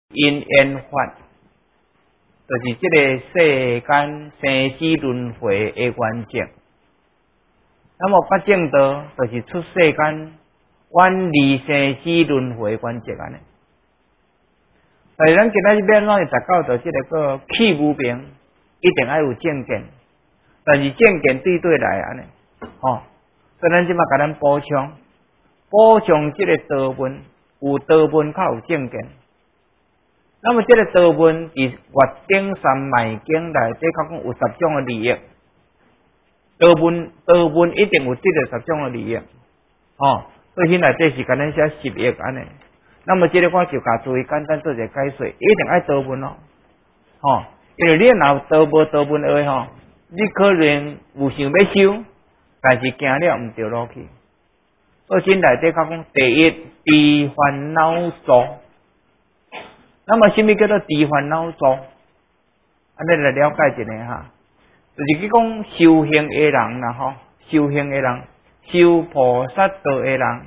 因缘法，就是这个世间生死轮回的原则。那么八正道就是出世间远离生死轮回的原则安尼。但是咱今仔日要怎达到到这个气无明，一定要有正见，但是正见对对来安尼，所以咱即马甲咱补充这个道文，有道文较有正见。那么这个道文伫月顶三昧经内底，较讲有10种的利益。道文一定有这个10种的利益，所以现在这是甲咱写10页安尼。那么这个我就甲诸位简单做一个解说，一定爱道文因为你若无道文的话你可能有想要修，但是行了毋对路去。所以现内底较讲第一，知烦恼作。那么什么叫做知烦恼作？安尼来了解一下哈，就是去讲修行的人啦修行的人，修菩萨道的人，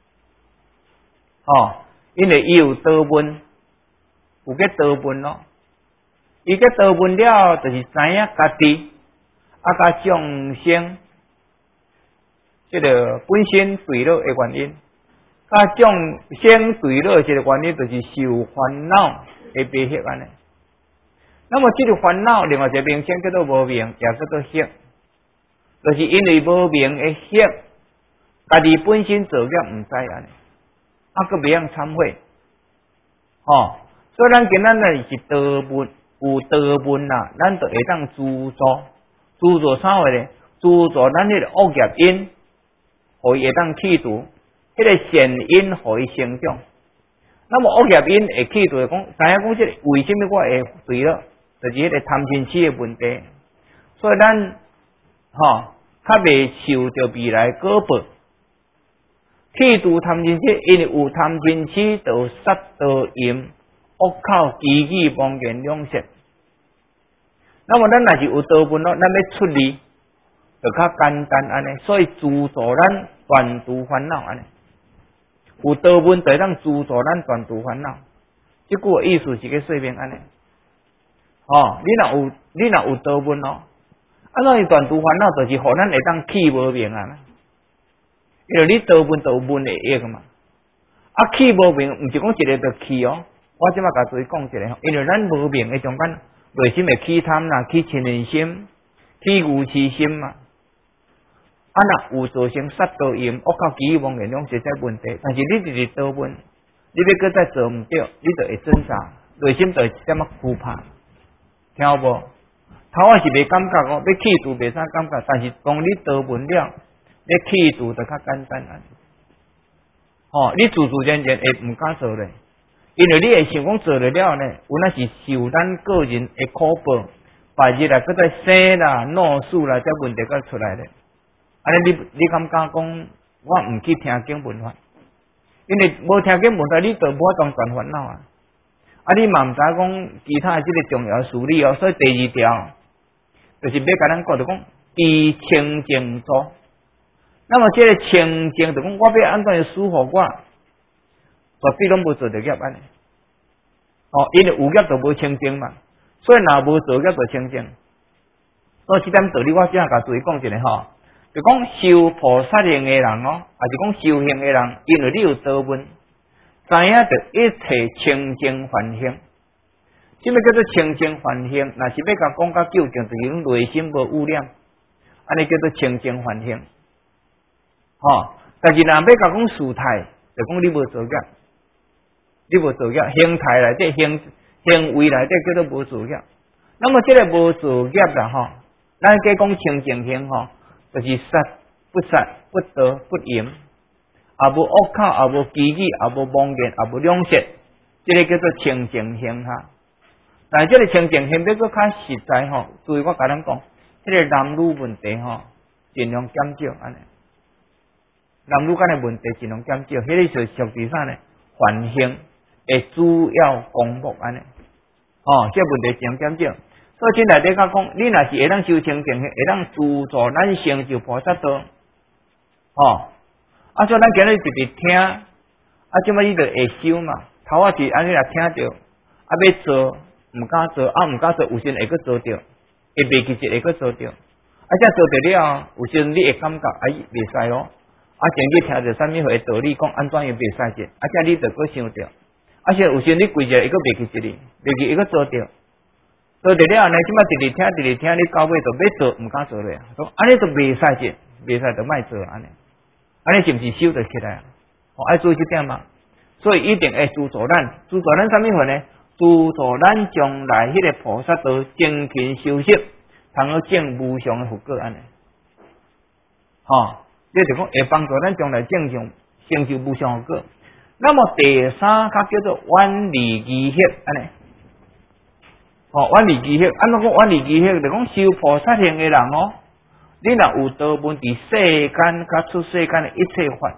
因为伊有道文，有个道文咯。伊个道文了，就是知影家己甲众生这个本身对乐的原因。甲众生对乐这个原因，就是受烦恼的悲喜安尼。那么这个烦恼，另外一个名称叫做无明，也叫做喜，就是因为无明的喜，家己本身做业毋知安尼，佫袂晓忏悔，所以咱今仔日是道文，有道文啦，咱就会当助助啥话咧？助助咱迄个恶业因，互伊会当去除。迄个善因互伊成长，那么恶业因会去除，讲知影讲这个为什么我会对了，就是迄个贪嗔痴的问题，所以咱较袂受到未来果报。去除贪嗔痴，因为有贪嗔痴，就有杀盗淫、恶口、绮语、妄言两舌。那么咱若是有道文咯，咱要出离，就较简单安尼，所以助助咱断除烦恼安尼。有道文就当助助咱断除烦恼，这句意思是个说明安尼。你若有道文怎样断除烦恼，就是互咱会当起无明啊。因为你道文就有文的益嘛。起无明，毋是讲一个就起我即马甲诸位讲一下因为咱无明的中间，内心会起贪啦，起嗔恨心，起愚痴心嘛。若有造成杀盗淫、恶口、绮语、妄言两舌这问题，但是你就是道文，你要搁再做毋对，你就会挣扎，内心就会一点惧怕，听有无？头仔是袂感觉要去除袂啥感觉，但是当你道文了，要去除就较简单啊。你自然会毋敢做咧，因为你会想讲做了了呢，有那是受咱个人的苦报，白日搁再生啦、怒死啦，这问题搁出来咧。安尼你敢讲我毋去听经闻法？因为无听经闻法，你就无法当断烦恼啊！你嘛毋知讲其他的这个重要事理所以第2条就是要甲咱讲，就讲以清净做。那么这个清净，就讲我要安怎疏忽我，绝对拢无做到业安尼。因为有业就无清净嘛，所以若无做业就清净。所以这点道理，我只甲注意讲一下就讲修菩萨行的人还是讲修行的人，因为你有道文，知影着一切清净梵行。什么叫做清净梵行？若是要甲讲较究竟，就是讲内心无污染，安尼叫做清净梵行。但是若要甲讲事态，就讲你无做业，形态内底行为内底叫做无做业。那么这个无做业啦咱计讲清净行就是杀不杀不盗不淫，也无恶口，也无绮语，也无妄言，也无两舌，这个叫做清净行但是这个清净行要搁较实在注意我甲咱讲，这个男女问题尽量减少安尼。男女间的问题尽量减少，迄个就属于啥呢？梵行的主要项目安尼。这个问题尽量减少。所以这内底甲讲，你若是会当修清净行，会当助助咱成就菩萨道。所以咱今日直直听，即摆你就会修嘛。头仔是安尼来听着， 要做毋敢做，毋敢做，有时会阁做着，会袂记会阁做着。这做着了，有时你会感觉袂使咯。前日听着啥物会道理讲安怎又袂使者，这你着阁想着。且有时你跪着会阁袂记哩，袂记会阁做着。做着了呢，即摆直听，你到尾就要做，毋敢做咧。安尼就袂使者，袂使就莫做安尼。安尼是毋是修得起来？爱注意这点嘛。所以一定会助助咱啥物货呢？助助咱将来迄个菩萨道精勤修习，通好证无上的福果安尼。这就讲会帮助咱将来正常成就无上福果。那么第三较叫做远离疑惑安尼。远离疑惑，安怎讲远离疑惑？就讲修菩萨行的人你若有道门伫世间甲出世间的一切法。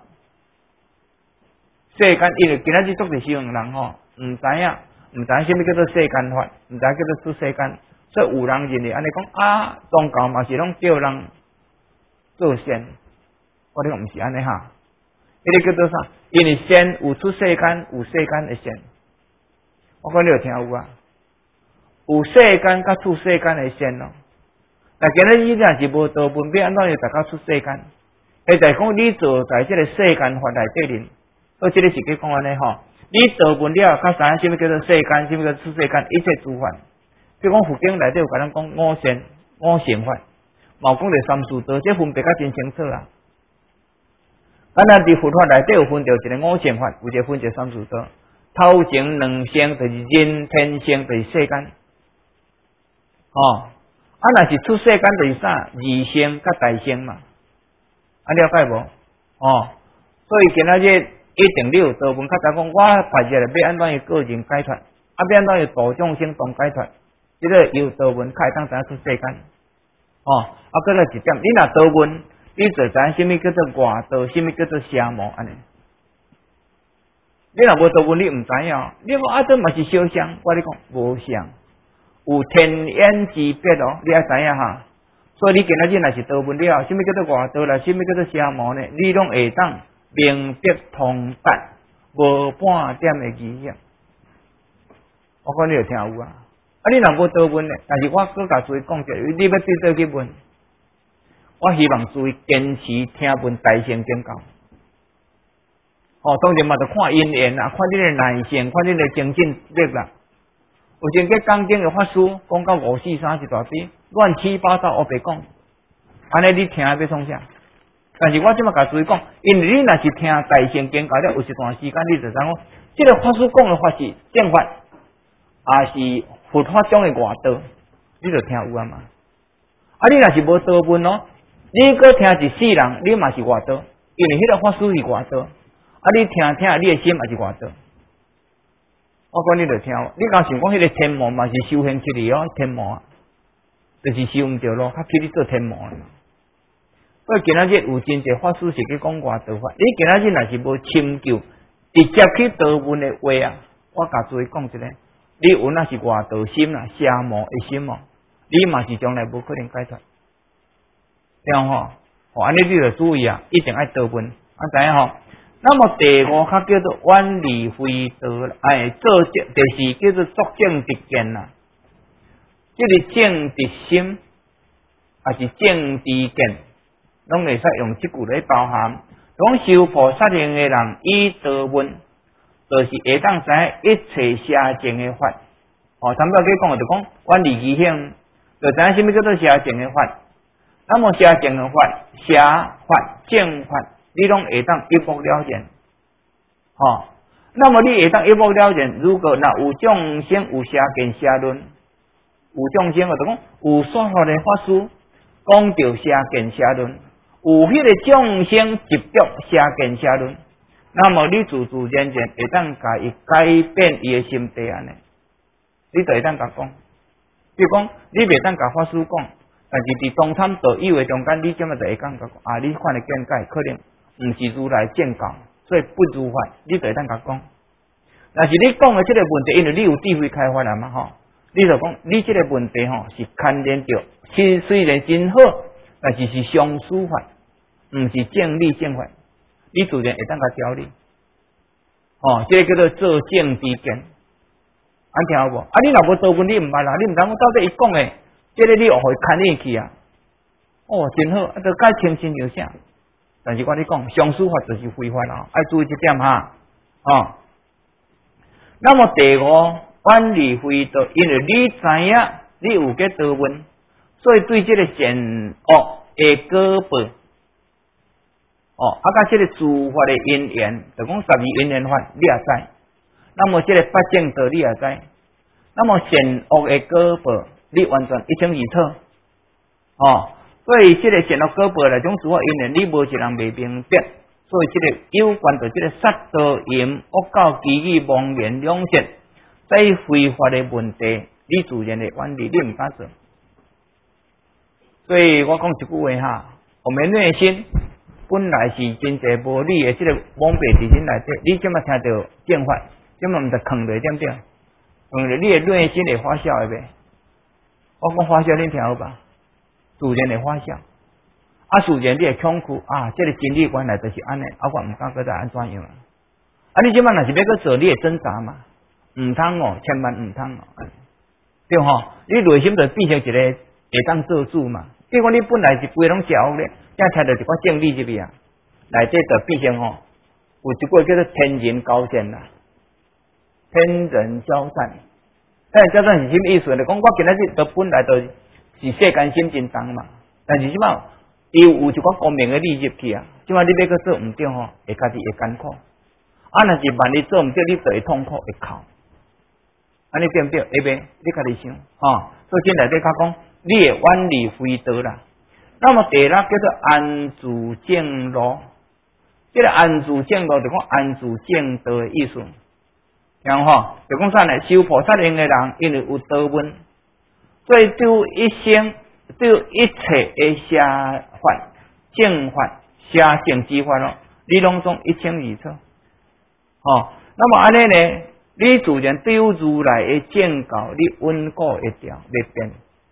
世间，因为今仔日做是修行人毋知影啥物叫做世间法，毋知叫做出世间，所以有人认为安尼讲宗教嘛是拢叫人做仙，我哋讲毋是安尼哈，迄个叫做啥？因为仙有出世间，有世间的仙，我讲你有听有啊？有世间甲出世间的仙咯。但今仔日若是无道门，要安怎样达到出世间？迄就讲你做在即个世间法内底所以这个是去讲安尼你道门了，较知影什么叫做世间，什么叫做出世间，一切诸法。比如讲佛经内底有甲咱讲五乘法，嘛有讲着三士道，这分别较真清楚啊。咱伫佛法内底有分着一个五乘法，有一个分着三士道。头前两乘就是人天乘，就是世间。若是出世间就是啥？二乘甲大乘嘛。了解无？所以今仔日一定你有道门，较早讲我发现了要安怎样个人解脱，要安怎样度众生同解脱，这个有道门才会当知影出世间。搁来一点，你若道门，你就知影什么叫做外道，什么叫做邪魔安尼。你若无道门，你毋知影。你讲这嘛是小相，我咧讲无相，有天渊之别你爱知影哈。所以你今仔日若是道门了，什么叫做外道啦，什么叫做邪魔呢？你拢会当明白通达，无半点的疑惑。我讲你有听有啊？你若无道门呢？但是我搁甲注意讲者，你要对倒去问，我希望注意坚持听闻大乘经教。当然嘛，就看因缘啦，看你的耐性，看你的精进力啦。有前个讲经的法师讲到543一大堆，乱七八糟，我白讲，安尼你听要创啥？但是我即马甲注意讲，因为你若是听大乘经教了，有一段时间你就知讲，这个法师讲的法是正法，也是佛法中的外道，你就听有啊嘛。你若是无道门你搁听一世人，你嘛是外道，因为迄个法师是外道，你听你的心也是外道。我讲你就听，你敢想讲迄个天魔嘛是修行起嚟天魔就是修毋着咯，他去你做天魔嘛。所以今仔日有真侪法师是去讲外道法，你今仔日若是无深究，直接去道门的话我甲诸位讲一个，你有那是外道心邪魔的心你嘛是将来无可能解脱。这样安尼你就注意一定爱道门，知影那么第五较叫做远离非道做第四叫做作正直见这个正直心还是正直见，拢会使用这句来包含。讲修菩萨行的人，以道门就是会当知一切邪正的法。参照去讲就讲远离疑惑，就知影什么叫做邪正的法。那么邪正的法、邪法、正法。你拢会当一目了然，那么你会当一目了然。如果若有众生有邪见邪论，有众生就讲有说法的法师讲到邪见邪论，有迄个众生执着邪见邪论，那么你自然会当甲伊改变伊的心地安尼，你就会当甲讲。比如讲，你袂当甲法师讲，但是伫中参道以为中间，你今日就会讲你看的见解可能。毋是如来正教，所以不如法，你就会当甲讲。但是你讲的这个问题，因为你有智慧开发了嘛你就讲你这个问题是牵连着，虽然真好，但是是相思法，毋是正理正法，你自然会当甲调理。这个叫做做正知见。 听有无？啊，你若无道本，你毋捌啦，你毋知我到底伊讲诶，即个你学会看进去啊。哦，真好，啊，都解清清就啥。但是我咧讲，上司法就是非法啊，爱注意这点哈。哦，那么第五，远离非道，因为你知影你有个道本，所以对这个善恶的果报，甲这个诸法的因缘，就讲12因缘法，你也知。那么这个八正道你也知，那么善恶的果报，你完全一清二楚。所以这个善恶果报来种诸法因缘，你无一人未明白。所以这个有关到这个杀盗淫恶教绮语妄言两舌，在非法的问题，你自然的远离，你唔敢做。所以我讲一句话哈，我们内心本来是真侪无理的，这个妄背伫心内底，你怎么听到正法，怎么唔得坑落，对不对？坑落你的内心会发笑的呗。我讲发笑，你听好吧？自然的发笑。自然你会恐惧这个真理原来就是安尼，我唔敢搁再安怎样你即摆若是要搁做，你会挣扎嘛？唔通千万唔通对吼？你内心就变成一个会当做主嘛？结果你本来是规拢食恶咧，才听到一寡正理入去啊，内底就变成有一个叫做天人交战啦，天人交战。交战是什么意思呢？讲我今仔日都本来就是世间心真重嘛，但是即摆伊有一寡光明的利入去啊，即摆你要搁做毋对会家己会艰苦。若是万一做毋对，你就会痛苦会哭。安尼对毋对？下面你家己想所以这内底较讲，你会远离非道啦。那么第六叫做安住正路，这个安住正路就讲安住正道的意思。听就讲啥呢？修菩萨行的人，因为有道本，所以对一切的邪法、正法、邪正之法你拢总一清二楚。那么安尼呢？你自然对如来的正教，你稳固会条，袂变。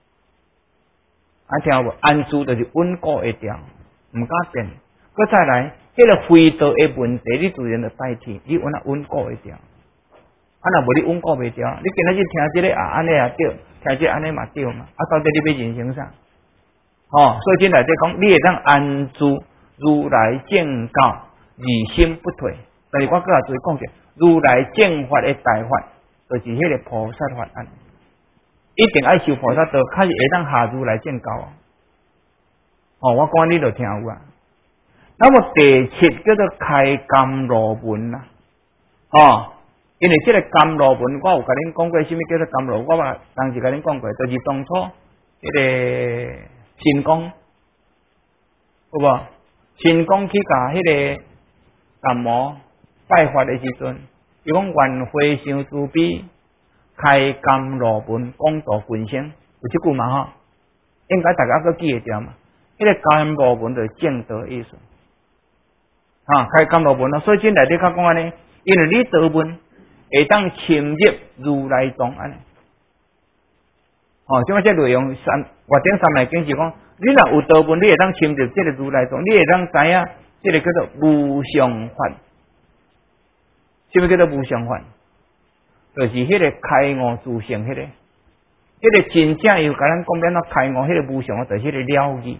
听有无？安住就是稳固会条，毋敢变。搁再来，迄个非道的问题，你自然就代替，你稳固会条。若无你稳固袂条，你今仔日听这个安尼也对，听这安尼嘛对嘛？到底你要认成啥？所以这内底讲，你会当安住如来正教，疑心不退。但是我搁也注意讲者，如来正法的大法，就是迄个菩萨法安，一定爱修菩萨道，较是会当下如来正教我讲你就听有啊。那么第七叫做开甘露门啦，因为这个甘露门，我有甲恁讲过，什么叫做甘露？我当时甲恁讲过，就是当初迄个神功，有无？神功去甲迄个达摩拜法的时阵，伊讲愿回向慈悲，开甘露门，广度群生，有即句嘛应该大家都记会掉嘛。迄个甘露门就是正道的意思，开甘露门所以这内底较讲安尼，因为你道门会当侵入如来藏安尼。即摆这内容外顶三昧经是讲，你若有道门，你会当侵入这个如来藏，你会当知影这个叫做无上法。什么叫做无上法？就是迄个开悟自性迄个，迄个真正又甲咱讲变怎开悟，迄个无上法就是迄个了义，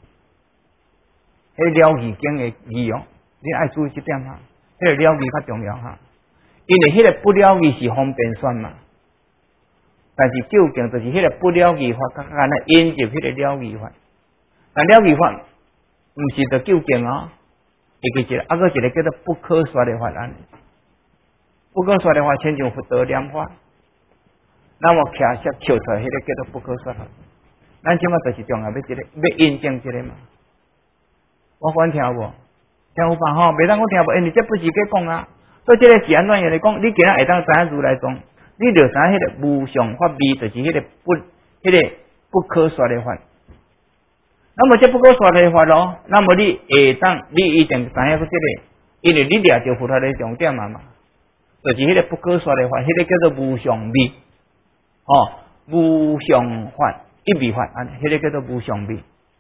迄个了义经的义你爱注意这点迄个了义较重要因为迄个不了义是方便算嘛，但是究竟就是迄个不了义法，较安尼引入迄个了义法，但了义法毋是就究竟会记一个，个一个叫做不可说的法安。不可说的话，亲像佛陀念法，那么徛下笑出来，迄个叫做不可说法。咱即马就是重要要印证这个嘛。我管听无？听有吧袂当我听无，因为这不是在讲所以这个是安怎样来讲？你今仔会当知影如来藏，你就知影迄个无上法味，就是迄个不可说的法。那么这不可说的法那么你会当，你一定知影这个，因为你掠着佛陀的重点嘛。就是迄个不可说的法，迄个叫做无上味，无上法一味法，迄个叫做无上味，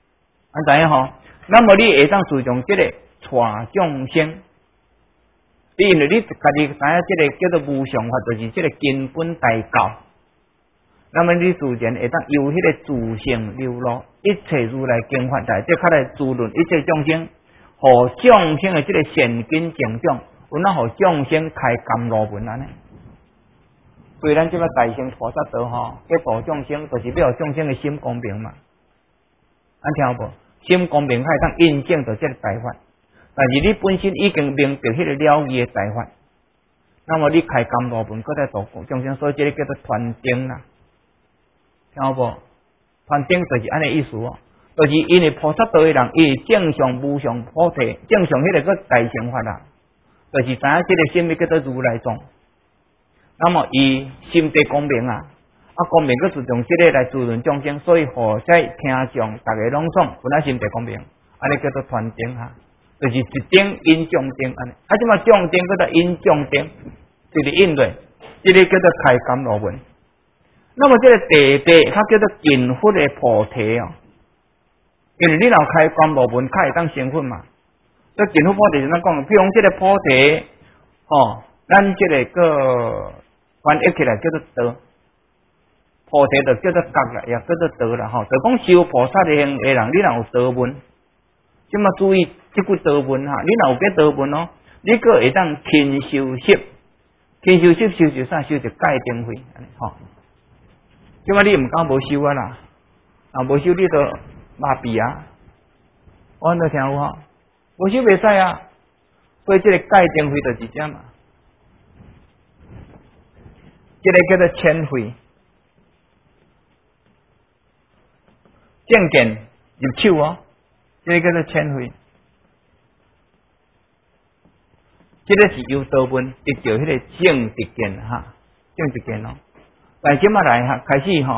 知影那么你会当注重这个带众生， 因为你家己知影这个叫做无上法，就是这个根本大教。那么你自然会当由迄个自性流露，一切如来经法在，即较来滋润一切众生，互众生的这个善根成长，有那互众生开甘露门安尼。所以咱即个大乘菩萨道吼，要度众生，就是要互众生的心公平嘛。咱听有无？心公平，才会当印证到这个大法。但是你本身已经明白迄个了义的大法，那么你开甘露门，搁再度众生，所以这个叫做传灯啦。听有无？传灯就是安尼意思哦，就是因为菩萨道的人，伊正常无上菩提，正常迄个个大乘法啦，就是知影这个心叫做如来藏。那么伊心地公平啊，公平佫是用这个来滋润众生，所以何在听众大家拢爽，本来心地公平，安尼叫做传灯哈，就是一灯引众灯安尼。即嘛众灯佫在引众灯，就是引落，这个叫做开甘露门。那么这个地地，它叫做近佛的菩提哦，因为你若开甘露门，它会当成佛嘛。这近佛菩提是怎讲？譬如这个菩提，咱这个个翻译起来叫做道，菩提就叫做觉啦，也叫做道啦吼。就讲修菩萨的行的人，你若有道门，即嘛注意这句道门哈，你若有这道门哦，你个会当勤修习，勤修习修就啥？修就戒定慧，吼。即嘛你毋敢无修啊啦，无修你就麻痹啊，我安怎听有吼？无修袂使啊，所以这个戒定慧就是这嘛。这个叫做千慧，正见入手哦，这个叫做千慧。这个是由道门得到迄个正直见哈，正直见哦。但即马来哈，开始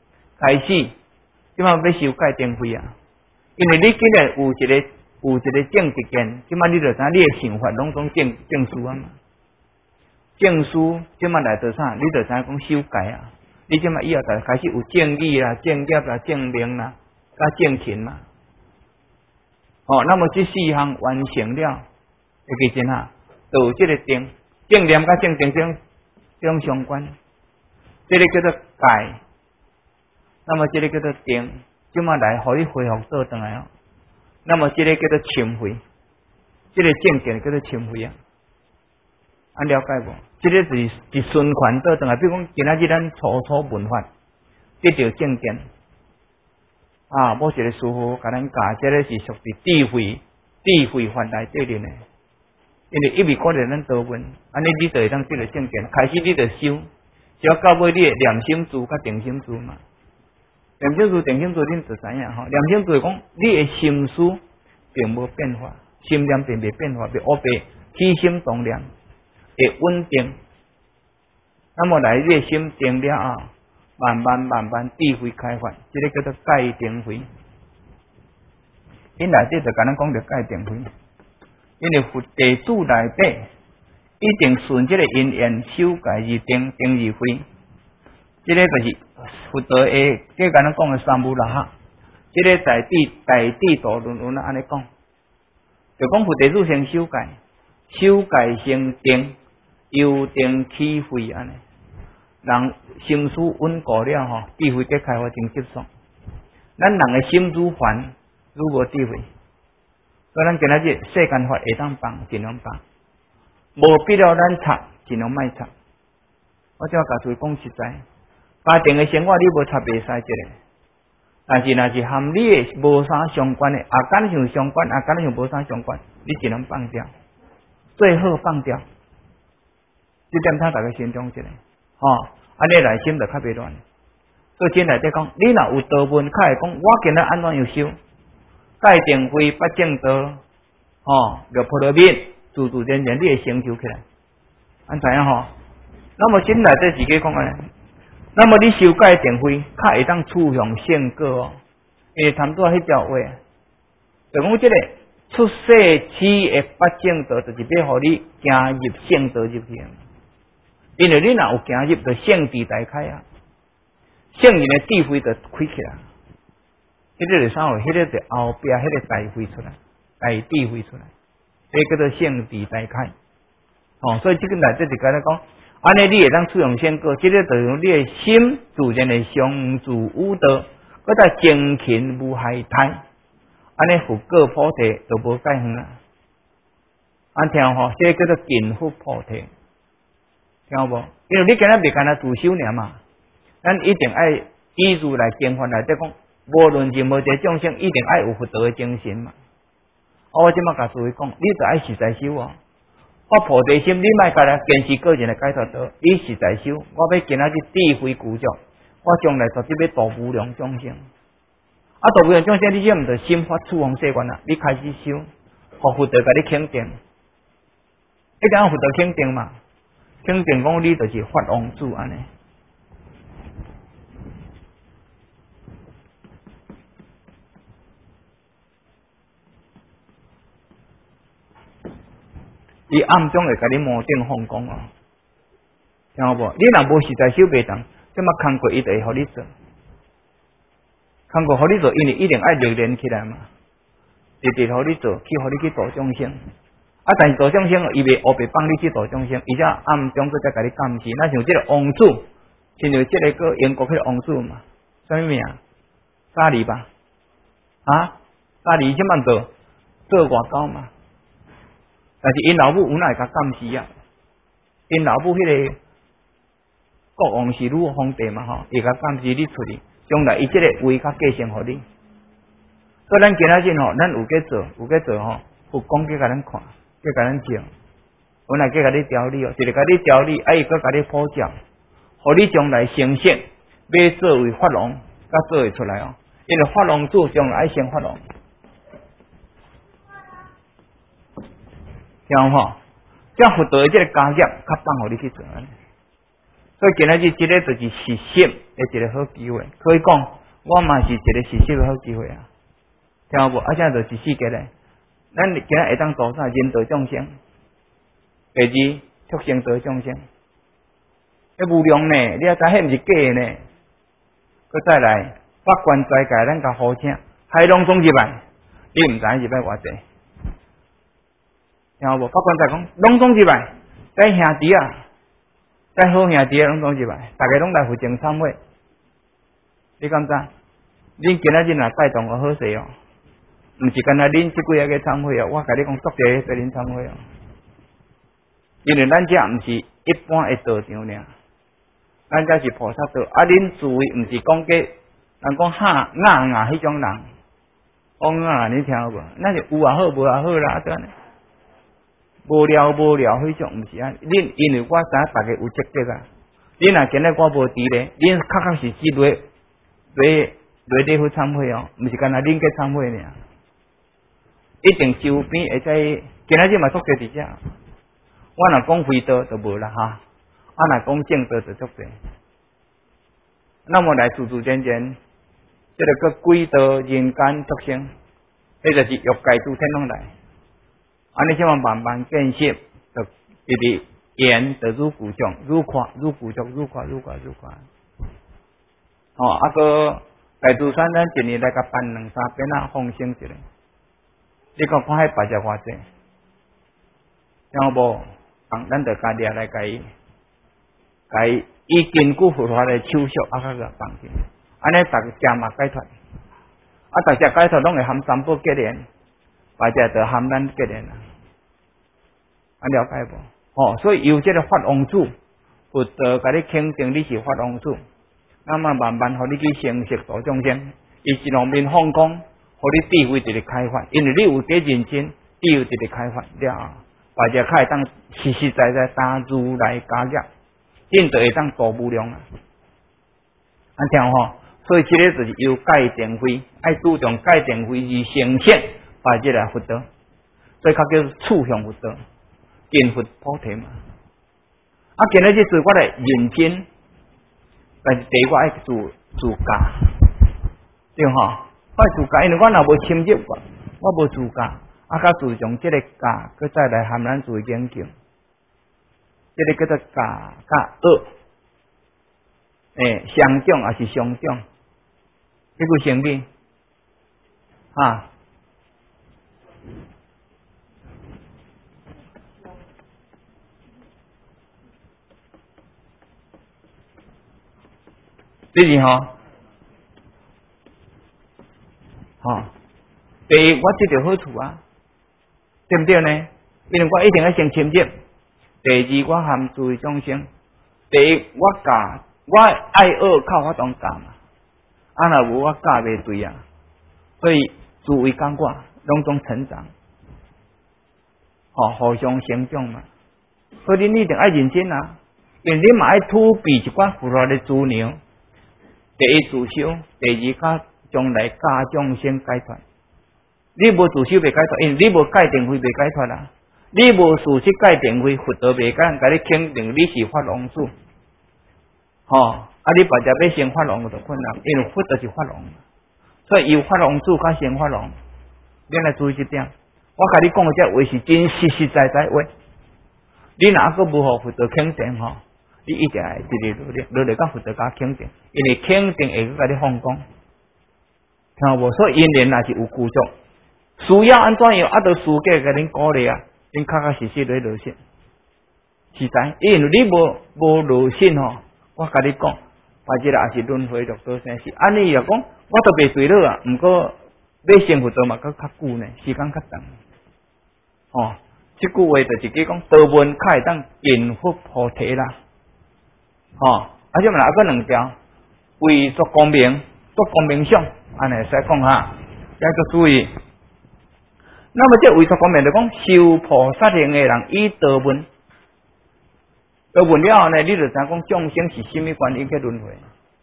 即马要修戒定慧啊，因为你今日有一个正直见，即马你就知你的想法拢总正书啊嘛。正书即马来做啥？你就知讲修戒啊！你即马以后就开始有正义啦、正业啦、正名啦、甲正勤嘛。那么这四项完成了，会记真哈，道这个定正念甲正定这种相关，这个叫做戒。那么这个叫做定，即马来互你恢复倒转来哦。那么这个叫做清慧，这个正见叫做清慧啊。了解无？这个是一循环倒转来，比如讲今仔日咱初文法得到正见啊，某一个师傅甲咱教，这个是属于智慧法内底的呢。因为一味过来咱道文，安尼你就会当得到正见。开始你就修，只要到尾你的念心珠甲定心珠嘛。念心珠、定心珠，恁就知影吼。念心珠是讲你的心思并无变化，心念并未变化，别乌白起心动念。会稳定，那么来你心定了啊，慢慢智慧开发，这个叫做戒定慧。因内底就甲咱讲着戒定慧，因为佛地主内底一定顺这个因缘修戒而定而慧，这个就是佛道的，这甲咱讲的三无啦哈。这个大地大论安尼讲，就讲佛地主先修戒，修戒先定。由定起慧安尼，人心思稳固了吼，智慧得开发真急速。咱人的心如烦，如无智慧，所以咱今仔日世间法会当放，尽量放，无必要咱插，尽量莫插。我只要甲诸位讲实在，家庭的生活你无插袂使这个，但是若是和你的无啥相关的，敢像相关，敢像无啥相关，你尽量放掉，最好放掉。这点他大家心中一下，安尼内心就较袂乱。所以真内底讲，你若有道门，较会讲我今仔安怎样修，戒定慧八正道，六波罗蜜，自然你会成就起来。安怎样吼？那么真内底自己讲安尼，那么你修戒定慧，较会当趋向圣果哦。因为谈到迄条话，就讲这个出世起的八正道，就是要互你行入圣道入去。因为你若有行入，就圣智大开啊，圣人的智慧就开起来。迄个是啥货？迄个是后壁迄个大慧出来，大智慧出来，这叫做圣智大开。 所以这个内底就甲咱讲，安尼你会当出用仙果，这个就用你的心自然的相助有道，搁再精勤无害胎，安尼佛果菩提都无改远啊。安听吼，这个叫做近佛菩提，听有无？因为你今日袂干那自修尔嘛，咱一定爱依如来经法内底讲，无论任何一个众生，一定爱有佛道的精神嘛。我即马甲诸位讲，你就爱实在修哦。我菩提心，你莫甲来坚持个人的解脱道，你实在修。我要今仔日智慧具足，我将来绝对要度无量众生。度无量众生，你只毋着心发处方世愿啊！你开始修，互佛道甲你肯定，一定要佛道肯定嘛。肯定讲你就是法王子安尼。伊暗中会甲你魔定放光哦，听有无？你若无实在修袂当，即么工课伊就会互你做，工课互你做，因为一定爱历练起来嘛，直直互你做，去互你去度众生。但是度众生，伊袂黑白帮你去度众生，而且暗中佫再甲你监视。那像即个王子，亲像即个个英国迄个王子嘛，啥物名？沙利吧？沙利即满做外交嘛。但是因老母有哪会甲监视啊？因老母迄个国王是女皇帝嘛吼，伊甲监视你出去，将来伊即个位较继承互你。所以咱今仔日吼，咱有去做吼，佛讲去甲咱看，去甲咱讲，我来去甲你调理哦，一个甲你调理，伊佫甲你普教，互你将来成圣，要作为法王，甲做会出来哦。因为法王子将来爱成法王。听吼，这佛道的这个家业，较放互你去做安尼。所以今仔日这个就是实习的一个好机会，可以讲我嘛是一个实习的好机会啊。听有无？现在就是四个咧，咱今仔会当做啥？人道众生，第二畜生道众生，无量呢？你啊知迄毋是假的呢？佮再来，法官再界咱甲好请，海拢总入来，你毋知入来偌济？听有无？法官在讲，拢总入来，该兄弟啊，该好兄弟啊，拢总入来，大家拢来负证忏悔。你敢知？恁今仔日若带动我好势哦，毋是干那恁即几个个忏悔哦，我甲你讲，足侪对恁忏悔哦。因为咱这毋是一般的道场尔，咱这是菩萨道。恁诸位毋是讲给人讲雅迄种人，讲雅你听有无？那是有也好，无也好啦，对呢。无聊迄种，毋是啊！恁因为我知影大家有积德啊，恁若今日我无伫咧，恁确实是落地去忏悔哦，毋是干那恁去忏悔尔，一定周边会使今仔日嘛足侪伫遮。我若讲非道就无啦哈，若讲正道就足侪。那么来自然，这个个鬼道人间畜生，迄就是欲界诸天拢来。安尼即么慢慢建设，就一直言就愈具象，愈看愈具象，愈看。个大珠山咱一年来甲办2-3遍啊，放生一个。你看迄白只偌济，听有无？咱就家己来甲伊根据佛法的手续啊，甲个放进。安尼逐家嘛解脱，逐只解脱拢会含三宝结连。或者就含咱个人啊，了解无？所以有这个法王子，佛道甲你肯定你是法王子，那么慢慢互你去成熟度众生，伊一方面放光，互你智慧一直开发，因为你有这认真，智慧一直开发了，或者较会当实实在在打如来家业，因就会当度无量啊。听吼，所以这个就是由戒定慧，爱注重戒定慧而成圣。把这个佛道，所以较叫处向佛道，见佛菩提嘛。今日这事我来认真，但是第一我爱自家，对吼，我自家，因为我若无深入，我无自家，较注重这个家，佮再来含咱自研究，这个叫做家恶，相长还是相长，这个成语啊。 这是吼，第一我这着好处啊，对不对呢？因为我一定要先亲热。第二我含注意众生。第一我教，我爱学靠我当教嘛，若无我教袂对啊。所以诸位讲我拢总成长，互相成长嘛。所以你一定爱认真啊，因为你嘛爱储备一寡符合的资粮。第一自修，第二甲将来家众生解脱。你无自修袂解脱，因为你无戒定慧袂解脱啦。你无事实戒定慧，佛道袂甲你肯定你是法王子。你别只要成法王就困难，因为佛就是法王，所以由法王子甲成法王，你来注意这点。我甲你讲的这话是真实实在在话。你若还阁无互佛道肯定你一定会直直努力甲佛道甲肯定，因为肯定会甲你放光，听有无？所以因缘若是有具足，需要安怎样，就事假甲恁鼓励啊，恁确确实实来落实，实在。因为你无落实我甲你讲，或者也是轮回六道生死。安尼又讲，我都袂对了啊。毋过要成佛道嘛，搁较久呢，时间较长。这句话就是讲，道门较会当引佛菩提啦。这嘛还搁两条，为作光明，作光明相，安尼使讲哈，要搁注意。那么这为作光明就讲，修菩萨行的人以道门。道门了后呢，你就知讲众生是甚么原因去轮回？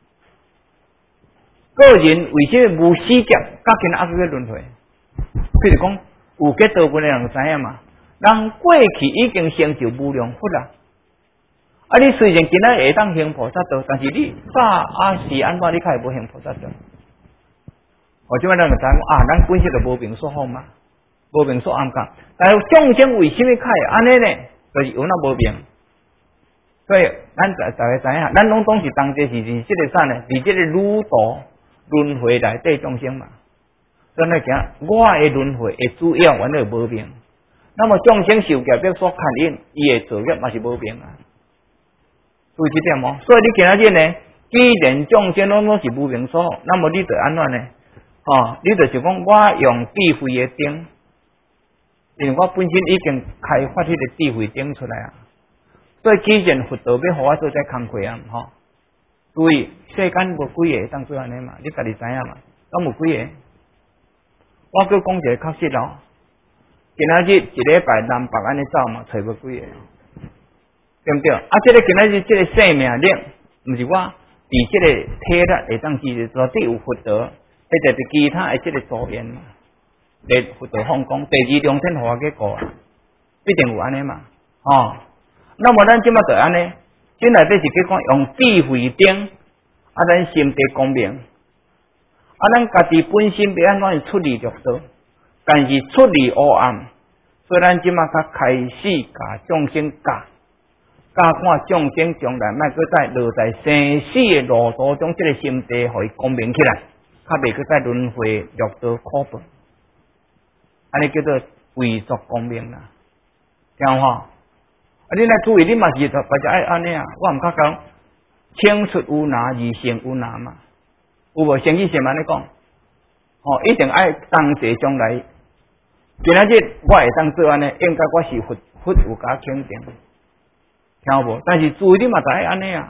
个人为什么无死劫，甲今仔去轮回？譬如讲，有结道门的人知影嘛？人过去已经成就无量佛啦。你虽然今仔会当行菩萨道，但是你早是安怎？你较会无行菩萨道？即摆咱就知讲咱本身就无明所好嘛，无明所暗讲。但是众生为什么较会安尼呢？就是有那无明。所以咱大家知影，咱拢总是当这是这个啥呢？是这个儒道轮回内底众生嘛。所以讲，我的轮回的主要原来无明。那么众生受业力所牵引，伊的造业嘛是无明啊。注意这点所以你今仔日呢，既然众生拢是无明所好，那么你就安怎呢？你就是讲我用智慧的灯，因为我本身已经开发迄个智慧灯出来啊。所以既然佛道要互我做这工课啊，注意世间无几个会当做安尼嘛，你家己知影嘛，敢无几个？我搁讲一个确实今仔日一礼拜南北安尼走嘛，找无几个，对不对？这个今仔日这个生命力，毋是我伫这个体力会当支持，绝对有佛道，或者是其他的这个助缘嘛，来佛道放光。第二良天互我结果必定有安尼嘛，那么咱即马就安尼，这内底是去讲用智慧灯，咱心地光明，咱家己本身要安怎出离六道，但是出离黑暗，所以咱即马较开始甲众生教看众生将来莫搁再落在生死的路途中，这个心地互伊光明起来，较袂搁再轮回六道苦报，安尼叫做为作光明啦，听有你来注意，你嘛是大家爱安尼啊！我毋较讲，青出有拿，二成有拿嘛。有无先去先安尼讲？一定爱当地将来。今仔日我会当做安尼，应该我是佛有甲肯定，听有无？但是注意你嘛就爱安尼啊！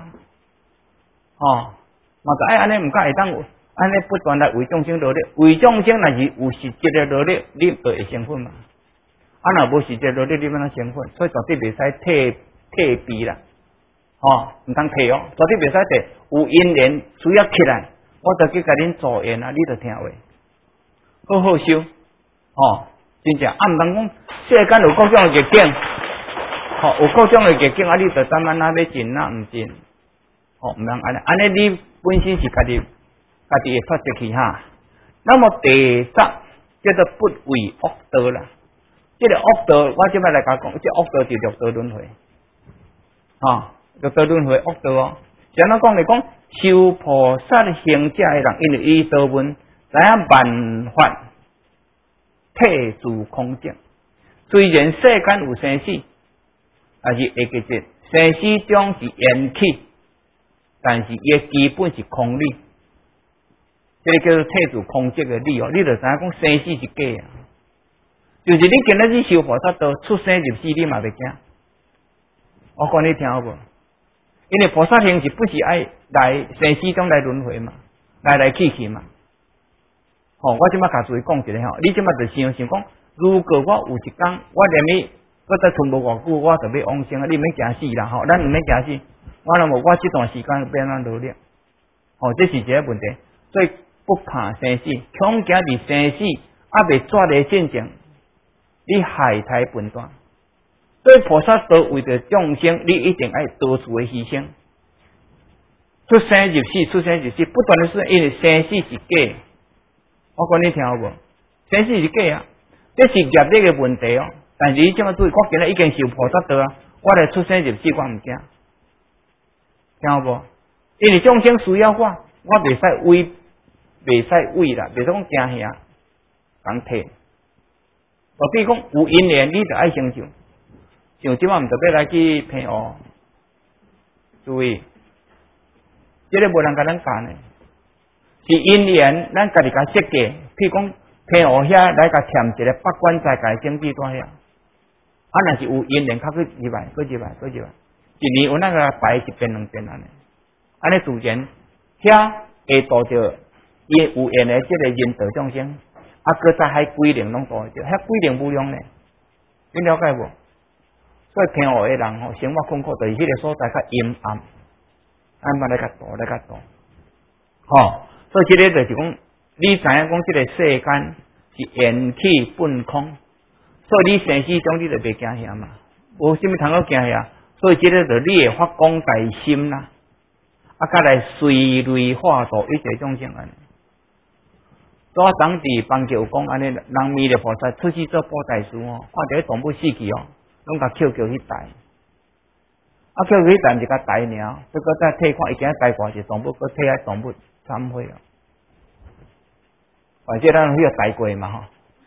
嘛就爱安尼，毋敢会当安尼不断来为众生努力，为众生若是有实质的努力，你就会成佛嘛。若无实质努力，你要哪成佛？所以绝对袂使退避啦，毋通退绝对袂使退。有因缘需要起来，我就去甲恁助缘啊！你着听话，好好修，真正毋通讲世间有各种的逆境，有各种的逆境你着等慢要进毋进，毋通安尼你本身是家己会发出去哈。那么第十叫做不为恶道啦。这个恶道，我即摆来甲讲，这恶道是六道轮回，六道轮回恶道怎样讲来讲？修菩萨行者的人，因为伊道门知影万法体自空净。虽然世间有生死，但是会记住生死中是缘起， 但是伊的基本是空理，这个叫做退主空寂的理哦。你就知影讲生死是假啊，就是你今仔日修菩萨道，出生入死你嘛袂惊。我讲你听好无？因为菩萨行是不是爱来生死中来轮回嘛，来去嘛。我即摆甲注意讲一下吼，你即摆就想讲，如果我有一天我连你我再存无偌久，我就要往生啊！你免惊死啦吼，咱毋免惊死。我若无我这段时间变怎努力？这是一个问题。所以不怕生死，恐惊伫生死还未绝的进前，你害太笨蛋。所以菩萨道为着众生，你一定爱多处的牺牲。出生入死，出生入死，不断的说，因为生死是假。我讲你听好无？生死是假啊，这是业力的问题哦。但是你这么注意，我今日已经受菩萨道啊，我来出生入死，我唔惊，听好无？因为众生需要我袂使畏，袂使畏啦，袂使讲惊吓，讲退。就比如讲有因缘，你就爱承受。像即摆毋特别来去骗哦，注意，这个无人甲咱干的。是因缘，咱家己甲设计，譬如讲天河遐来甲添一个百官在家经济在遐，若是有因缘，较去入来，一年有那个排一遍两遍安尼，安尼自然遐会度着伊有缘的这个人道众生，搁再还规定拢度着，遐规定无量呢，你了解无？所以天河的人吼，生活困苦，就是迄个所在较阴暗，安排来甲度，所以这个就是讲，你知影讲这个世间是缘起本空，所以你生死中你就袂惊吓嘛，无什么通好惊吓。所以这个就你的发光大心啦，甲来随类化度一切众生安尼。所以当时邦就有讲安尼，人弥勒菩萨出去做布袋师哦，看到动物死去哦，拢甲捡去带，捡去带就甲带尔，不过再退看，伊今带偌济动物，佮退下动物忏悔哦。反正咱有带过嘛吼，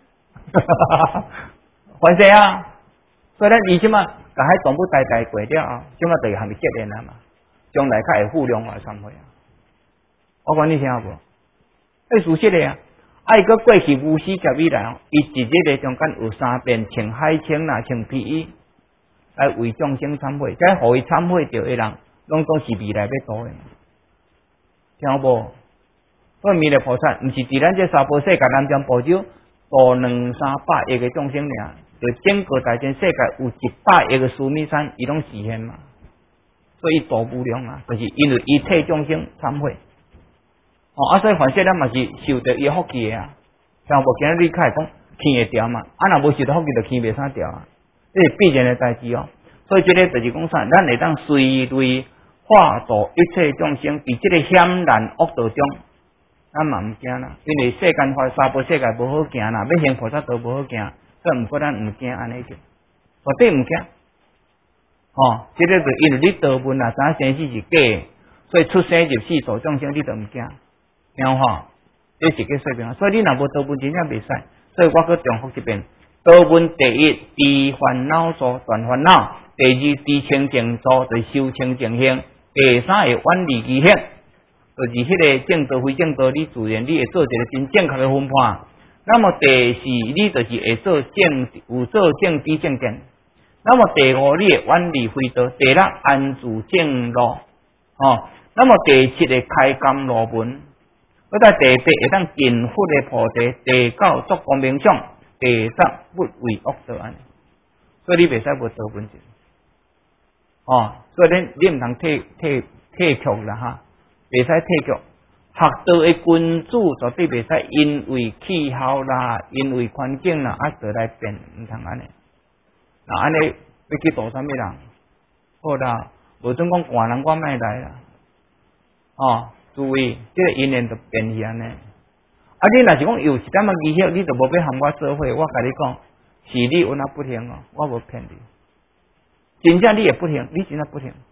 反正啊，所以咱伊即马甲迄动物带过了啊，即马就含咪结连啊嘛，将来较会富量化忏悔啊。我讲你听无？迄事实的啊，爱个过去无始劫以来，伊一日的中间有3遍穿海青啦，穿皮衣来为众生忏悔，该互伊忏悔着的人，拢总是未来要度的，听无？所以弥勒菩萨毋是伫咱这娑婆世界南疆部洲度200-300亿个众生尔，就整个大千世界有100亿个须弥山，伊拢实现嘛。所以度无量啊，就是因为伊替众生忏悔。所以凡说咱嘛是受着伊福气的啊。像无今日你开讲牵会掉嘛，若无受着福气就牵袂啥掉啊，这是必然的代志哦。所以这个就是讲啥，咱会当随类化度一切众生，伫这个险难恶道中。咱嘛毋惊啦，因为世间法娑婆世界无好行啦，要行菩萨道无好行，所以毋过咱毋惊安尼就，绝对毋惊。这个就因为你道门啊，知影生死是假，所以出生入死做众生你就毋惊，听吼？这是个说明啊。所以你若无道门真正袂使，所以我搁重复一遍：道门第一，知烦恼所断烦恼；第二，知清净所，就是修清净行；第三，会远离疑惑。就是迄个正道非正道，你自然你会做一个真正确的分判。那么第四，你就是会做做正知正见。那么第五，你会远离非道。第六，安住正路。那么第七个开甘罗门。再第八会当尽佛的菩提。第九，作光明相。第十，不为恶道安。所以你袂使无道本性。所以你毋通退却啦哈。袂使退却，学道的君主绝对袂使因为气候啦，因为环境啦，就来变，毋通安尼。安尼要去度啥物人？好啦，无准讲寒人我莫来啦。注意，这个因缘就变去安尼。你若是讲有一点仔疑惑，你就无要和我做伙。我甲你讲，是你有哪不行哦，我无骗你。真正你也不行，你真正不行。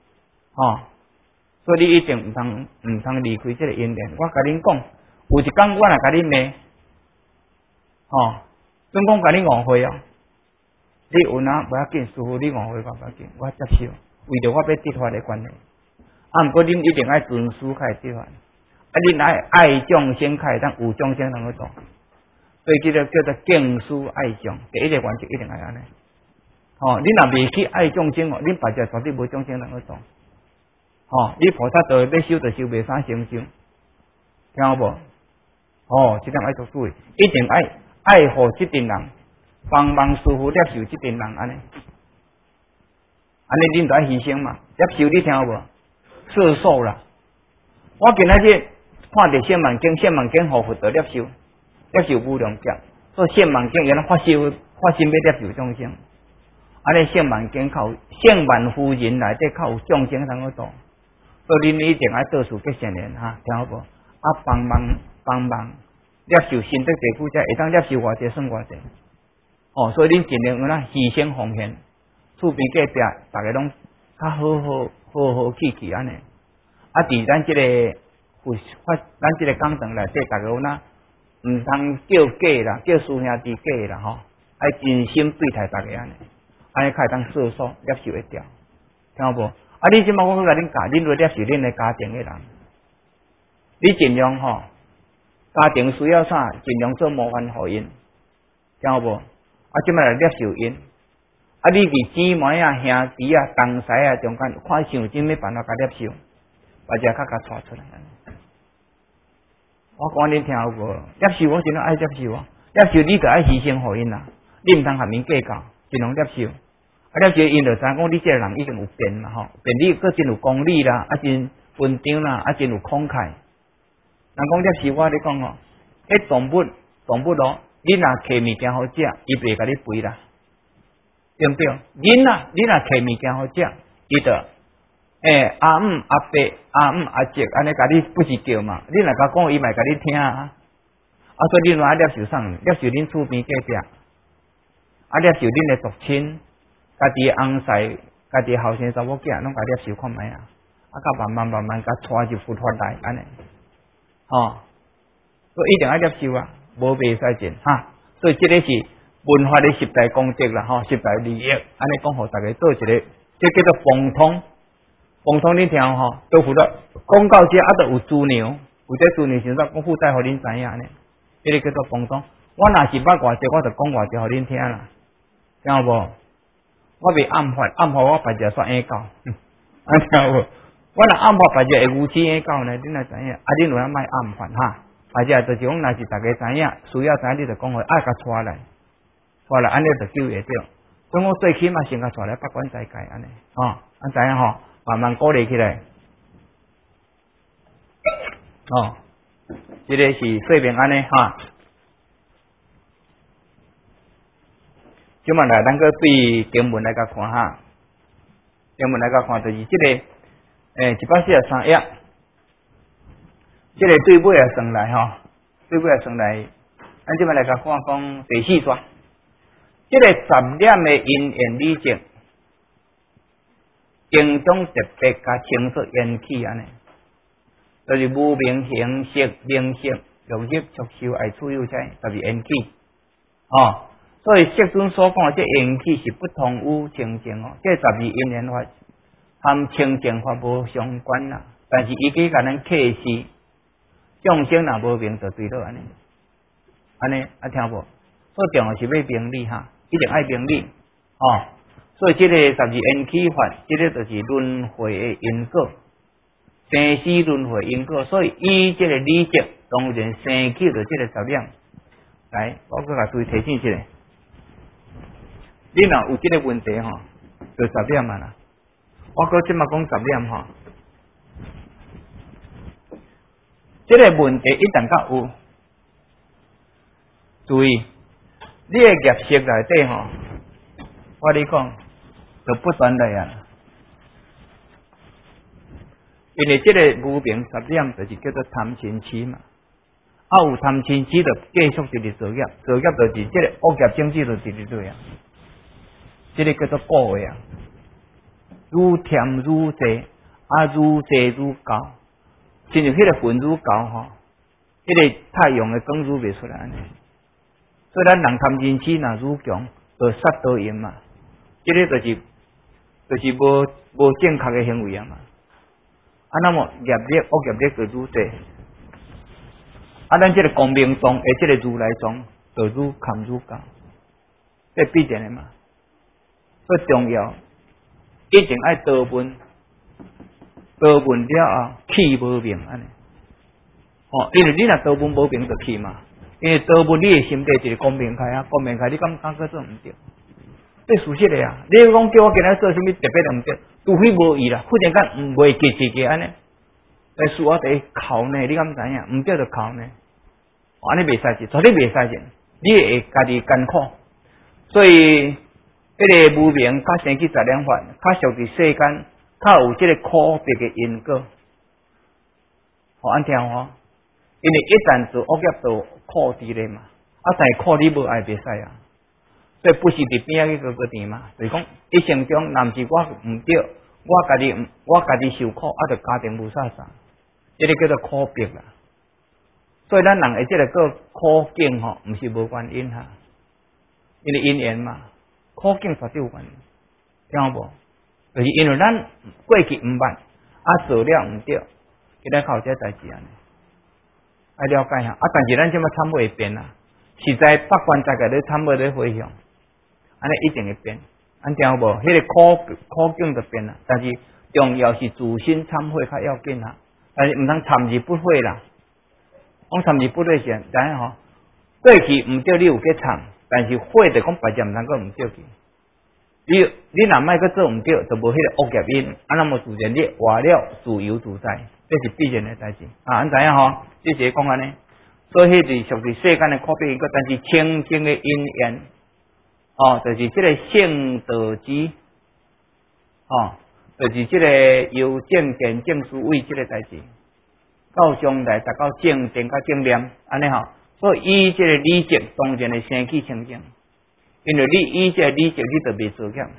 所以你一定毋通离开这个因缘。我甲恁讲，有一天我若甲恁骂，总讲甲恁误会哦。你有哪不要紧，师父你误会我不要紧，我接受。为着我要得法的关系， 毋过恁一定爱遵守开对法。恁爱众生开当有众生通去度。所以这个叫做敬师爱众，第一个原则一定爱安尼。恁若未去爱众生恁别只绝对无众生通去度。你菩萨道要修就修袂啥成就，听有无？这点爱做注意，一定爱护这群人，帮忙师傅接受这群人安尼恁就爱牺牲嘛，接受你听有无？摄受啦，我今仔日看着圣万经，圣万经互佛道接受无量劫，所以圣万经原来发心要接受众生，尼圣万经靠圣万夫人内底靠众生通去度。所以恁一定爱做事结善缘听好无？帮忙接受心得地苦者，会当接受偌济算偌济。所以恁尽量有牺牲奉献，厝边隔壁大家拢较好气安尼。伫咱这个咱这个讲堂内底，大家有毋通叫假啦，叫师兄弟假啦爱真心对待大家安尼较会当摄受接受会掉，听好无？你即摆我甲恁教，恁要接受恁的家庭的人，你尽量家庭需要啥，尽量做模范互因，听好无？即摆来接受因，你伫姊妹兄弟同师中间，看想尽要办法甲接受，或者较带出来。我讲恁听有无？接受我尽量爱接受接受你就爱牺牲互因啦，你毋通和因计较，尽量接受。接受因就知讲你这个人已经有变嘛变你佫真有公理啦，真文章啦，真有慷慨。人讲接受我咧讲迄动物你若摕物件好食，伊袂甲你肥啦，对不对？你若摕物件好食，伊就阿姆阿伯阿姆阿叔安尼甲你不是叫嘛？你若甲讲伊嘛甲你听所以你爱接受啥？接受恁厝边隔壁，接受恁的族亲。家己翁婿、家己后生查某囝，拢甲接受看卖甲慢慢甲带入佛法内安尼，所以一定爱接受无袂使进所以这个是文化的十大功德啦十大利益，安尼讲互大家做一个，这叫做共通。共通恁听都佛法讲到这都有资粮，有这资粮是啥？讲负债互恁知影呢？这个叫做共通。我若是捌偌济，我就讲偌济互恁听啦，听有无？我袂暗发我白只煞硬教，听有无？我若暗发白只会无知硬教呢？恁若知影，恁有莫暗发白只就是讲，若是大家知影，需要知影，你就讲话，爱甲带来，安尼就救会着。所以我最起码先甲带来，不管世界安尼，知影慢慢鼓励起来，这个是说明安尼即嘛来，咱个对经文来甲看经文来甲看，就是这个143页，这个对尾算来对尾算来，咱即嘛来甲看讲第4段，这个10念的因缘理证，经中特别甲清楚缘起安尼，就是无明形色名色六入触受爱处有差，就是缘起所以释尊所讲的这缘起是不同有清净这12因缘法和清净法无相关啦，但是伊可以甲咱启示众生若无明就对了安尼听无？所以重要是要明理一定爱明理所以这个12缘起法，这个就是轮回的因果，生死轮回因果，所以以这个理解当然生起的这个10念。来，我搁甲注意提醒一下。你若有这个问题就10念啦。我搁即马讲10念这个问题一旦甲有，注意，你的业识内底我你讲就不断来因为这个无明10念就是叫做贪嗔痴嘛。有贪嗔痴就继续直直造业，造业就是这个恶业种子就直直做这个叫做果的愈添愈济，愈济愈高，亲像迄个云愈高迄个太阳的光愈袂出来所以咱人贪嗔痴若愈强，就杀倒因嘛，这个就是无正确的行为嘛。 那么业力恶业力就愈多，咱这个光明宗，这个如来宗就愈坎愈高，这必然的嘛。最重要，一定爱道文，道文了后气无明安尼。因为你若道文无明就气嘛，因为道文你的心底一个光明开啊，光明开你感觉做唔对，这事实的啊。你讲叫我今日做什么特别的唔对，除非无意啦，忽然间袂记安尼，但事我得考呢，你敢知影？唔对就考呢，安尼袂使做，绝对袂使做，你会家己艰苦，所以。这个无明较生起十两法，较属于世间，较有这个苦逼的因果。安听吼，因为一旦做恶业就苦伫咧嘛，但是苦你无爱袂使啊，所以不是伫边仔去个甜嘛，就是讲一生中，若毋是我毋对，我家己受苦，就家庭无啥啥，这个叫做苦逼啦。所以咱人会这个个苦境吼，毋是无原因哈，因为因缘嘛。苦境绝对有关系，听有无？就是因为咱过去毋捌，做了毋对，今仔靠这代志安尼，爱了解下。但是咱即马参会变啦，实在百关斋个咧参会咧回向，安尼一定会变。听有无？迄个苦境就变啦，但是重要是自心忏悔较要紧啦。但是毋通参而不悔啦。讲参而不悔是知影吼？过去毋对，你有去参。但是悔就讲别只毋通个毋对去，你若莫个做毋对，就无迄个恶业因，那么自然你活了自由自在，这是必然的代志。知影吼？这是讲安尼，所以迄是属于世间的苦逼因果，但是清净的因缘，就是这个圣道之，就是这个由正见正思维这个代志，到将来达到正定甲正念，安尼吼。所以以这个理解当然会生起清净，因为你以这个理解，你就袂做减。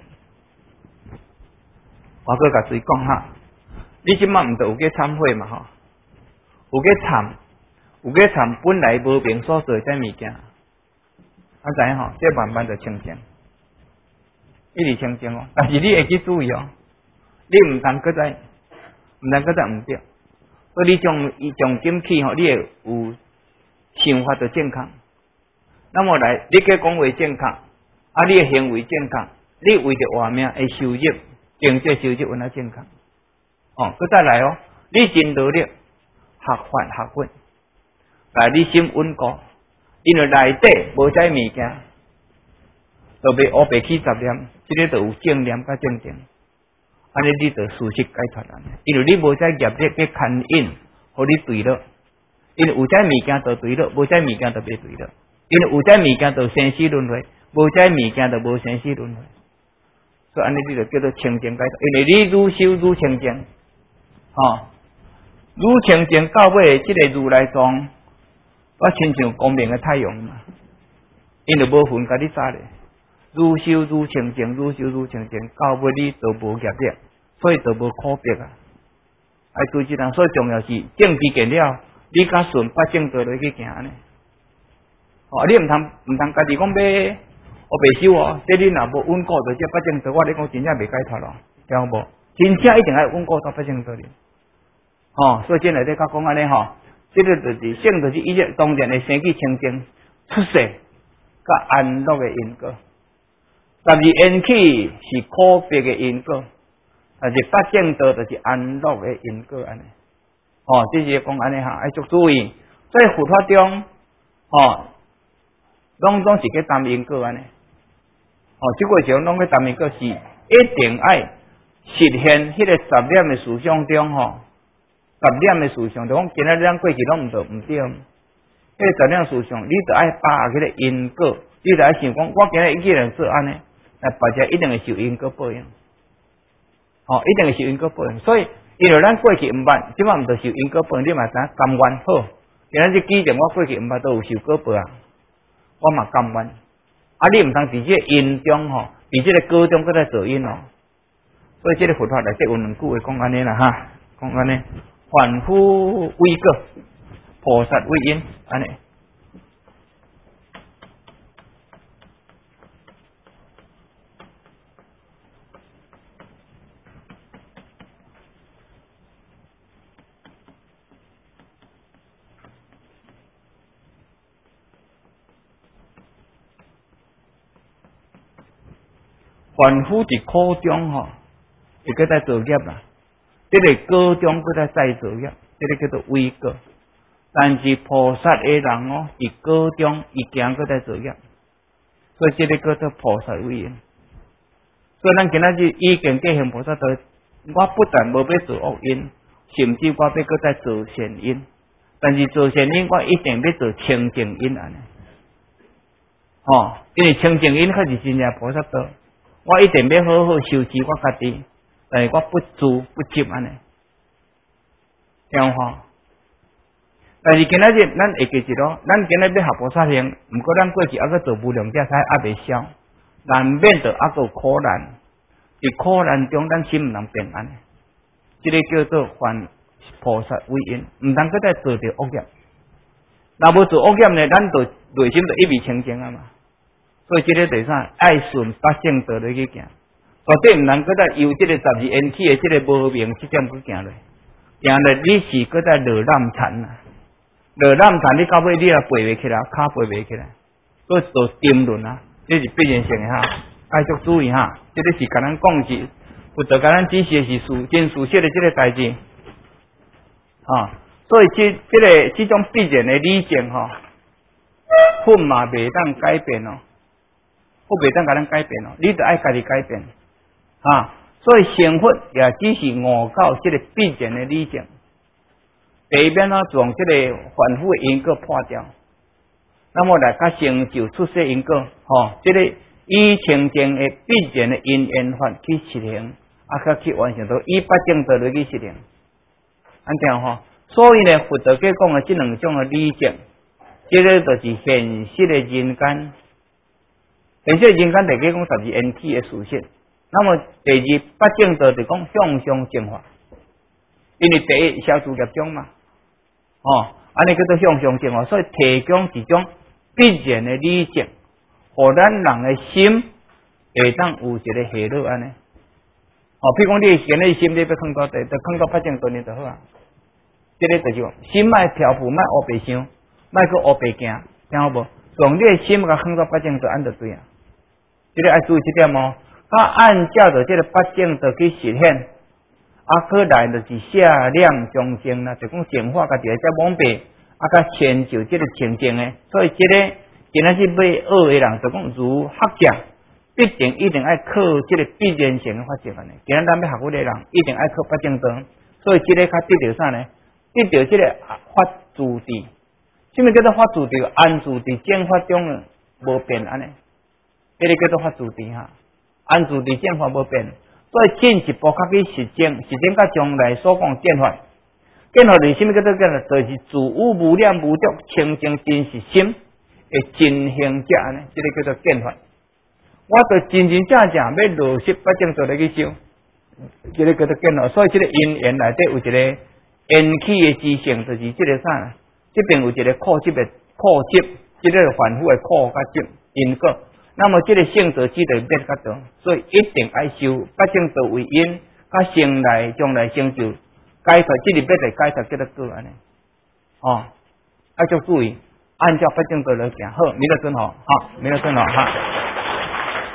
我搁甲水讲哈，你即摆毋就有去忏悔嘛吼？有去忏本来无明所做这物件，知影吼？这慢慢就清净，一直清净哦。但是你会去注意哦，你毋通搁再毋对，所以你从今起吼，你会有。想法就健康，那么来，你嘅讲话健康，你嘅行为健康，你为着活命会收入，经济收入有哪健康？佮再来哦，你真努力，学法学稳，但你心稳固，因为内底无这物件，就袂乌白起杂念，这个就有正念甲正定，安尼你就事实解脱啦。因为你无这业力嘅牵引，互你对了。因为有这物件就对了，无这物件就袂对了。因为有这物件就生死轮回，无这物件就无生死轮回。所以安尼你就叫做清净解脱。因为你愈修愈清净，愈清净到尾，这个如来藏，我亲像光明的太阳嘛。因为无分甲你早咧，愈修愈清净，愈修愈清净，到尾你就无业力，所以就无苦逼啊。爱对这人，所以重要是正知见了。你甲顺八正道落去行呢？你毋通家己讲要我袂修哦，这你若无稳固到这八正道，我咧讲真正袂解脱咯，听有无？真正一定要稳固到八正道里。所以今日咧甲讲安尼吼，这个就是圣就是伊个当然会生起清净出世甲安乐的因果，但是缘起是苦逼的因果，但是八正道就是安乐的因果安尼。这是讲安尼哈，爱足注意。所以佛法中，拢是去担因果安尼。这个时候拢去担因果是一定爱实现迄个十念的思想中十念的思想，就讲今仔咱过去拢毋对，迄个十念思想，你就爱把迄个因果，你就爱想讲，我今日一个人做安尼，那大家一定会受因果报应。一定会受因果报应，所以。因为咱过去毋捌，即摆毋着受因果报应，你嘛知影甘愿好。今仔日记定我过去毋捌都有受果报啊，我嘛甘愿。你毋通伫这个因中伫这个果中搁在做因所以这个佛法内底有两句话讲安尼啦哈，讲安尼，凡夫为果，菩萨为因，安尼。 凡夫伫苦中吼，会搁在造业啦。这个果中搁在再造业，这个叫做微果。但是菩萨的人哦，伫果中伊行搁在造业，所以这个叫做菩萨为因。所以咱今仔日已经结行菩萨道，我不但无要做恶因，甚至我要搁在做善因。但是做善因，我一定要做清净因安尼。因为清净因才是真正菩萨道。我一定要好好修持我家己，但是我不自不执安尼，这样但是今仔日咱会记住咯，咱今仔日要学菩萨行，毋过咱过去还佫做无量遮才还未消，难免着还佫有苦难，伫苦难中咱心毋通平安，这个叫做还菩萨为因，毋通佫再做着恶业。若无做恶业呢，咱就内心就一味清净啊嘛。所以这个第啥？爱顺八正道来去行，绝对毋能搁再由这个12缘起的这个无明这点去行落，行落你是搁再落烂残啊！落烂残你到尾你也背袂起来，骹背袂起来，所以做沉沦啊！这是必然性的哈，爱足注意哈。这个是甲咱讲是，佛陀甲咱指示的是真事实的这个代志所以这种必然的理性佛嘛袂当改变佛袂当甲咱改变你得爱家己改变所以成佛也只是悟到这个必然的理性，第一面从这个凡夫的因果破掉，那么来甲成就出世因果这个以清净的必然的因缘法去实行甲去完成到以八正道来去实行，安这所以呢，佛陀给讲的这两种的理性，这个就是现实的人间。现实的人间，大家讲12缘起的事实。那么第二八正道就讲向上净化，因为第一消除业障嘛，安尼叫做向上净化，所以提供一种必然的理性，互咱人的心会当有一个喜乐安尼。譬如讲你现在心你要放到就放到八正道里就好啊。这个就是心莫漂浮，莫黑白想，莫去黑白行，听好无？从你的心甲放到八正道安就对啊。这个要注意这点按照着这个八正道去实现，过来就是下量中正啦，就讲净化家己在往白，甲迁就这个清净的。所以这个今仔日要学的人，就讲如学者，一定爱靠这个必然性的法则安尼。今仔咱要学佛的人，一定爱靠八正道，所以这个较得到啥呢？得到这个法住地，什么叫做法住地？安住地正法中无变安尼，这个叫做法住地安住地正法无变，所以进一步较去实践到将来所讲见法。见法是什么叫做见法？就是自有无念无着清净真实心的真行者安尼，这个叫做见法。我就真真正正要落实八正道来去修，这个叫做见法。所以这个因缘内底有一个。缘起的之性就是这个啥？这边有一个苦集的苦集，这个反复的苦甲集因果。那么这个性质只得变较长，所以一定爱修八正道为因，甲生来将来成就解脱，这里变来解脱叫做果安尼。要注意，按照八正道来行。好，弥勒尊弥勒尊